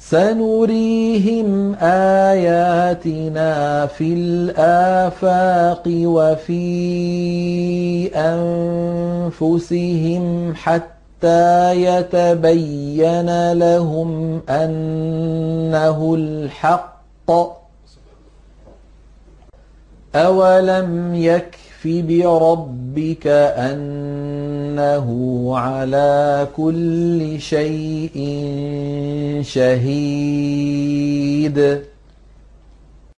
سنريهم آياتنا في الآفاق وفي أنفسهم حتى يتبين لهم أنه الحق. أولم يكف بربك أنه على كل شيء شهيد